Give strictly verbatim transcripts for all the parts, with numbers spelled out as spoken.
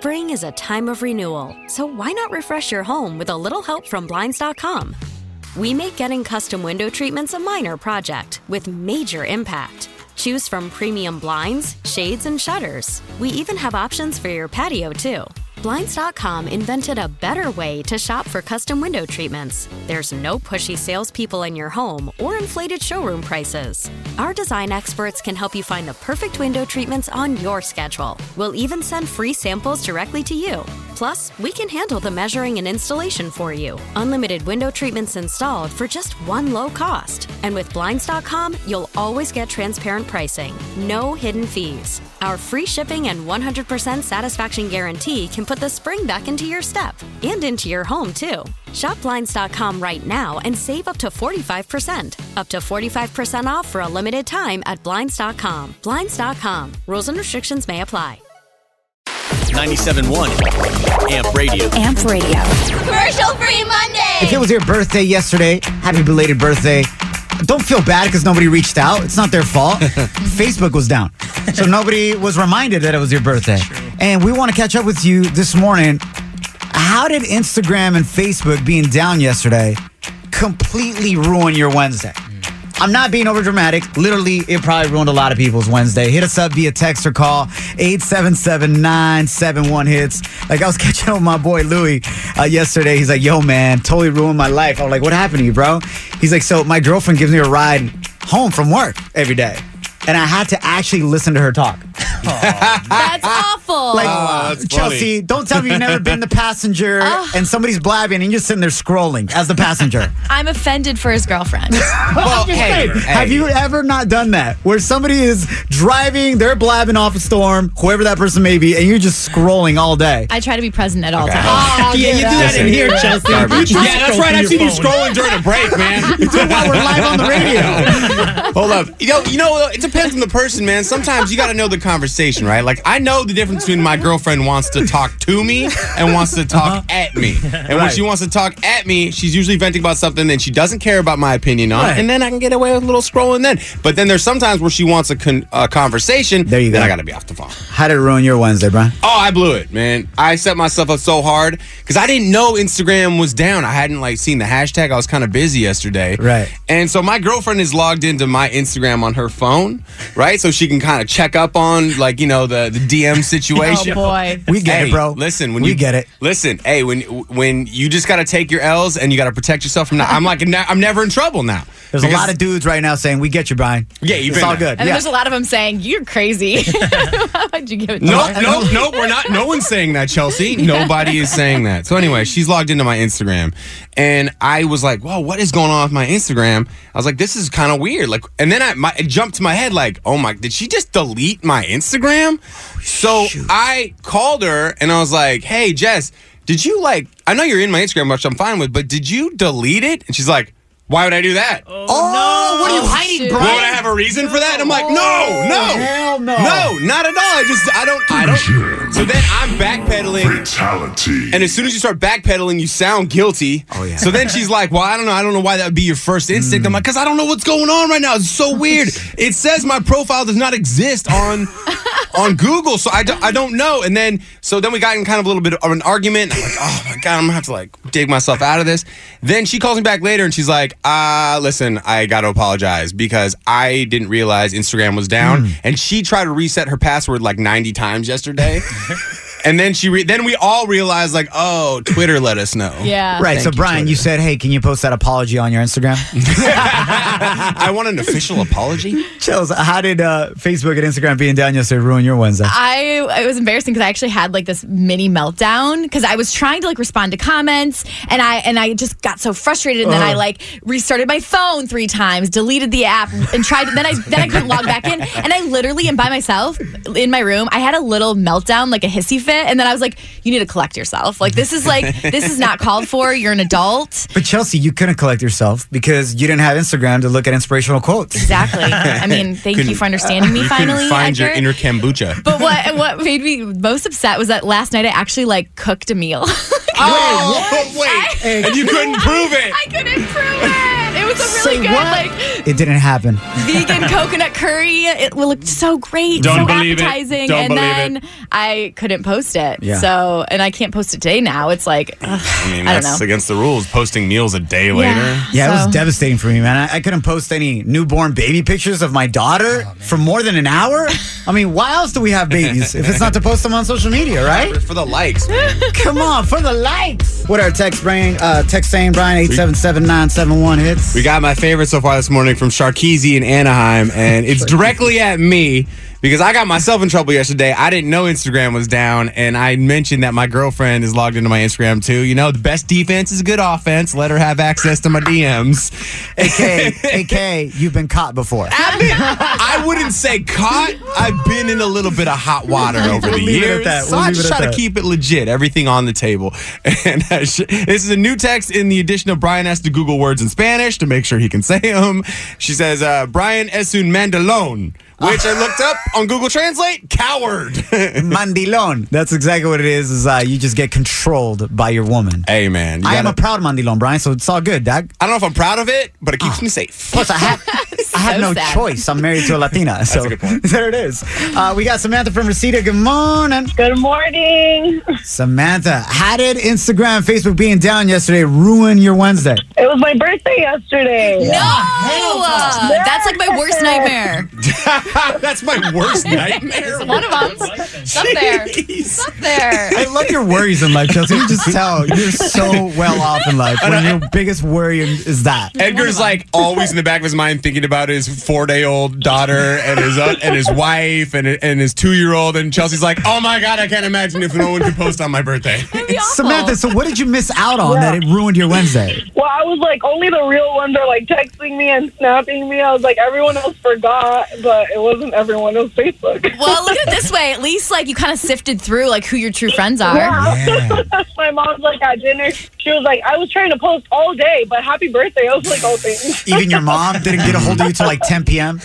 Spring is a time of renewal, so why not refresh your home with a little help from Blinds dot com? We make getting custom window treatments a minor project with major impact. Choose from premium blinds, shades, and shutters. We even have options for your patio, too. Blinds dot com invented a better way to shop for custom window treatments. There's no pushy salespeople in your home or inflated showroom prices. Our design experts can help you find the perfect window treatments on your schedule. We'll even send free samples directly to you. Plus, we can handle the measuring and installation for you. Unlimited window treatments installed for just one low cost. And with Blinds dot com, you'll always get transparent pricing. No hidden fees. Our free shipping and one hundred percent satisfaction guarantee can put the spring back into your step and into your home, too. Shop Blinds dot com right now and save up to forty-five percent. Up to forty-five percent off for a limited time at Blinds dot com. Blinds dot com. Rules and restrictions may apply. ninety-seven point one Amp Radio. Amp Radio. Commercial free Monday. If it was your birthday yesterday, happy belated birthday. Don't feel bad because nobody reached out. It's not their fault. Facebook was down. So nobody was reminded that it was your birthday. And we want to catch up with you this morning. How did Instagram and Facebook being down yesterday completely ruin your Wednesday? I'm not being over dramatic. Literally, it probably ruined a lot of people's Wednesday. Hit us up via text or call eight seven seven, nine seven one, hits. Like, I was catching up with my boy Louie uh, yesterday. He's like, yo, man, totally ruined my life. I was like, what happened to you, bro? He's like, so my girlfriend gives me a ride home from work every day. And I had to actually listen to her talk. That's awful. Like, Oh, that's Chelsea, don't tell me you've never been the passenger and somebody's blabbing and you're just sitting there scrolling as the passenger. I'm offended for his girlfriend. Well, hey, hey. have you ever not done that? Where somebody is driving, they're blabbing off a storm, whoever that person may be, and you're just scrolling all day. I try to be present at all Okay. times. Oh, Yeah, you do that in here, Chelsea. Garbage. You Yeah, that's scroll right. through I've seen your you phone. scrolling during a break, man. That's why we're live on the radio. Hold up. You know, you know, it depends on the person, man. Sometimes you got to know the conversation, right? Like, I know the difference between my girlfriend wants to talk to me and wants to talk Uh-huh. at me. And when Right. she wants to talk at me, she's usually venting about something that she doesn't care about my opinion on. Right. And then I can get away with a little scrolling then. But then there's sometimes where she wants a con- uh, conversation. There you Then go. I got to be off the phone. How did it ruin your Wednesday, Brian? Oh, I blew it, man. I set myself up so hard because I didn't know Instagram was down. I hadn't like seen the hashtag. I was kind of busy yesterday. Right. And so my girlfriend is logged into my Instagram on her phone, right? So she can kind of check up on like, you know, the, the D M situation. Oh, boy. We get Hey, it, bro. Listen, when we you get it. Listen, hey, when when you just got to take your L's and you got to protect yourself from that. I'm like, I'm never in trouble now. There's a lot of dudes right now saying, we get you, Brian. Yeah, you've It's been all there. good. And yeah. there's a lot of them saying, you're crazy. Why would you give it to No, her? no, no, we're not. No one's saying that, Chelsea. Nobody is saying that. So anyway, she's logged into my Instagram, and I was like, "Whoa, what is going on with my Instagram?" I was like, "This is kind of weird." Like, and then I my, it jumped to my head, like, "Oh my, did she just delete my Instagram?" So I called her, and I was like, "Hey, Jess, did you like? I know you're in my Instagram, which I'm fine with, but did you delete it?" And she's like, "Why would I do that?" Oh, what are you hiding, shoot. Brian? Would I have a reason for that? And I'm like, no, no, hell no. no, not at all. I just, I don't, I don't. So then I'm backpedaling, Fatality. and as soon as you start backpedaling, you sound guilty. Oh, yeah. So then she's like, well, I don't know, I don't know why that would be your first instinct. I'm like, because I don't know what's going on right now. It's so weird. It says my profile does not exist on on Google, so I don't, I don't know. And then, so then we got in kind of a little bit of an argument. I'm like, oh my god, I'm gonna have to like dig myself out of this. Then she calls me back later, and she's like, uh, listen, I got to apologize because I didn't realize Instagram was down, and she tried to reset her password like ninety times yesterday. And then she, re- then we all realized, like, oh, Twitter let us know. Yeah. Right, so Thank you, Brian, Twitter. you said, hey, can you post that apology on your Instagram? I want an official apology. Chills, how did uh, Facebook and Instagram being down yesterday ruin your Wednesday? I it was embarrassing because I actually had like this mini meltdown because I was trying to like respond to comments and I and I just got so frustrated and then I like restarted my phone three times, deleted the app and tried then I then I couldn't log back in and I literally am by myself in my room. I had a little meltdown, like a hissy fit, and then I was like, you need to collect yourself. Like this is like this is not called for. You're an adult. But Chelsea, you couldn't collect yourself because you didn't have Instagram to look at inspirational quotes. Exactly. I mean, thank Couldn't- you for understanding me You finally. couldn't find your Edgar. inner kombucha. But what what made me most upset was that last night I actually like cooked a meal. Oh, wait, and you couldn't prove it. I couldn't prove it. It was was a Say really good, what? like, It didn't happen. vegan coconut curry. It looked so great, Don't so believe it. appetizing. Don't and believe then it. I couldn't post it. Yeah. So, and I can't post it today now. It's like, ugh, I mean, I don't that's know. against the rules. Posting meals a day later. Yeah, it So- was devastating for me, man. I, I couldn't post any newborn baby pictures of my daughter for more than an hour. I mean, why else do we have babies if it's not to post them on social media, right? For the likes, man. Come on, for the likes. What are text Brian? Uh, text saying Brian eight seven seven nine seven one hits. We got my favorite so far this morning from Sharkeezy in Anaheim, and it's directly at me because I got myself in trouble yesterday. I didn't know Instagram was down, and I mentioned that my girlfriend is logged into my Instagram too. You know, the best defense is a good offense. Let her have access to my D Ms. A K, A K, you've been caught before. I've been, I wouldn't say caught. I've been in a little bit of hot water over the We'll leave it at years. that. So We'll I leave just it at try to that. keep it legit. Everything on the table. And uh, sh- this is a new text in the addition of Brian has to Google words in Spanish to make sure he can say them. She says, uh, Brian es un mandalón, which I looked up on Google Translate. Coward. Mandilon. That's exactly what it is. Is uh, you just get controlled by your woman. Hey, man. you I am gotta- a proud mandilon, Brian, so it's all good, Doug. I don't know if I'm proud of it, but it keeps me safe. Plus, I have, I have So no sad. choice. I'm married to a Latina. So a good point. there it is. Uh, we got Samantha from Reseda. Good morning. Good morning. Samantha, how did Instagram, Facebook being down yesterday ruin your Wednesday? It was my birthday yesterday. No! Uh, that's like my worst nightmare. That's my worst nightmare. One of them. It's up there. It's up there. I love your worries in life, Chelsea. You just tell you're so well off in life when your biggest worry is that. Edgar's like always in the back of his mind thinking about his four-day-old daughter and his uh, and his wife and and his two-year-old, and Chelsea's like, oh my god, I can't imagine if no one could post on my birthday. That'd be awful. Samantha, so what did you miss out on that it ruined your Wednesday? Well, I was like, only the real ones are like texting me and snapping me. I was like, everyone else forgot, but it wasn't everyone else Facebook. Well, look at it this way. At least, like, you kind of sifted through, like, who your true friends are. Yeah. My mom's like at dinner. She was like, I was trying to post all day, but happy birthday. I was like, oh, thanks. Even your mom didn't get a hold of you till like ten p.m.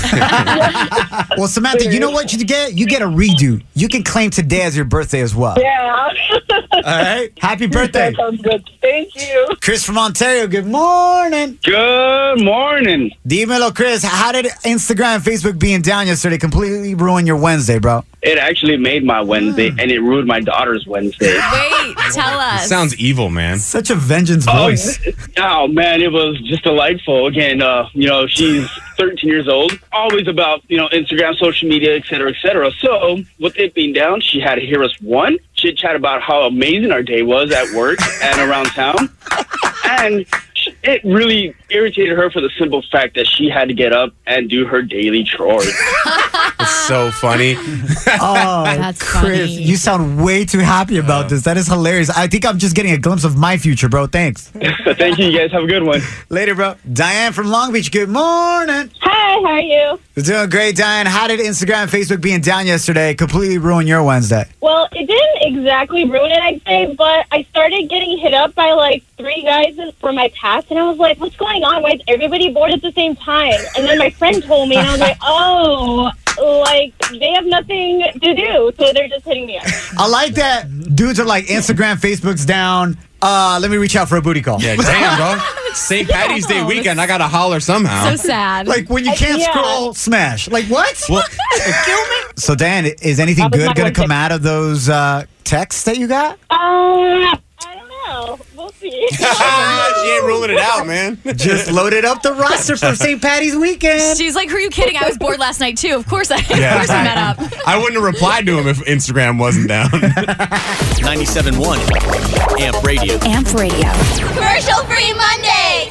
Well, Samantha, you know what you get? You get a redo. You can claim today as your birthday as well. Yeah. All right. Happy birthday. That sounds good. Thank you. Chris from Ontario, good morning. Good morning. Dímelo, Chris. How did Instagram, Facebook being down yesterday completely ruin your Wednesday, bro? It actually made my Wednesday, and it ruined my daughter's Wednesday. Wait, tell us. Sounds evil, man. Such a vengeance Oh, voice. oh, man, it was just delightful. Again, uh, you know, she's thirteen years old, always about, you know, Instagram, social media, et cetera, et cetera. So with it being down, she had to hear us, one, chit chat about how amazing our day was at work and around town. And it really irritated her for the simple fact that she had to get up and do her daily chores. It's so funny. Oh, That's Chris, funny. you sound way too happy about this. That is hilarious. I think I'm just getting a glimpse of my future, bro. Thanks. Thank you. You guys have a good one. Later, bro. Diane from Long Beach, good morning. Hi, how are you? You're doing great, Diane. How did Instagram, Facebook being down yesterday completely ruin your Wednesday? Well, it didn't exactly ruin it, I'd say, but I started getting hit up by like three guys from my past, and I was like, what's going on? Why is everybody bored at the same time? And then my friend told me, and I was like, oh, like, they have nothing to do, so they're just hitting me up. I like that dudes are like, Instagram, Facebook's down. Uh, let me reach out for a booty call. Yeah, damn, bro. Saint Patty's Day weekend. I gotta holler somehow. So sad. Like when you can't Yeah. scroll, smash. Like what? Well, Kill me. So Dan, is anything That was good my going to come Wednesday. out of those uh, texts that you got? Uh, I don't know. We'll see. she ain't ruling it out, man. Just loaded up the roster for Saint Patty's weekend. She's like, who are you kidding? I was bored last night, too. Of course I, of Yeah. course I met up. I wouldn't have replied to him if Instagram wasn't down. ninety-seven point one Amp Radio. Amp Radio. Commercial-free Mondays.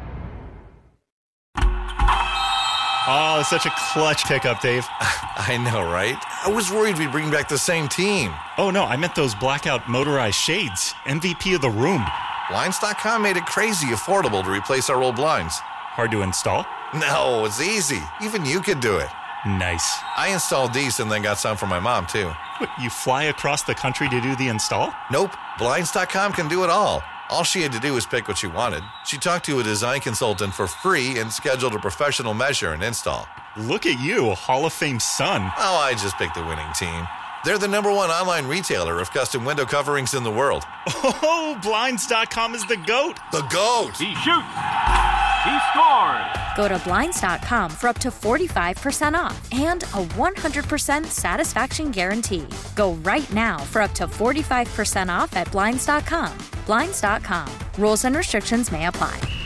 Oh, it's such a clutch pickup, Dave. I know, right? I was worried we'd bring back the same team. Oh, no, I meant those blackout motorized shades. M V P of the room. Blinds dot com made it crazy affordable to replace our old blinds. Hard to install? No, it's easy. Even you could do it. Nice. I installed these and then got some for my mom, too. What, you fly across the country to do the install? Nope, Blinds dot com can do it all. All she had to do was pick what she wanted. She talked to a design consultant for free and scheduled a professional measure and install. Look at you, a Hall of Fame son. Oh, I just picked the winning team. They're the number one online retailer of custom window coverings in the world. Oh, Blinds dot com is the GOAT. The GOAT! Shoot! He scored! Go to Blinds dot com for up to forty-five percent off and a one hundred percent satisfaction guarantee. Go right now for up to forty-five percent off at Blinds dot com. Blinds dot com. Rules and restrictions may apply.